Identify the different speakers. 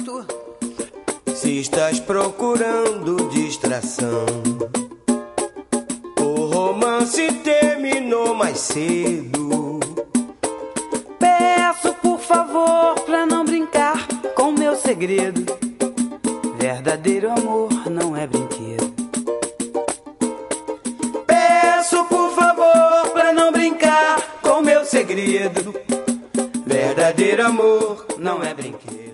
Speaker 1: tu.
Speaker 2: Se estás procurando distração, o romance terminou mais cedo.
Speaker 1: Peço por favor pra não brincar com meu segredo. Verdadeiro amor não é brinquedo.
Speaker 2: Peço por favor pra não brincar com meu segredo. Verdadeiro amor não é brinquedo.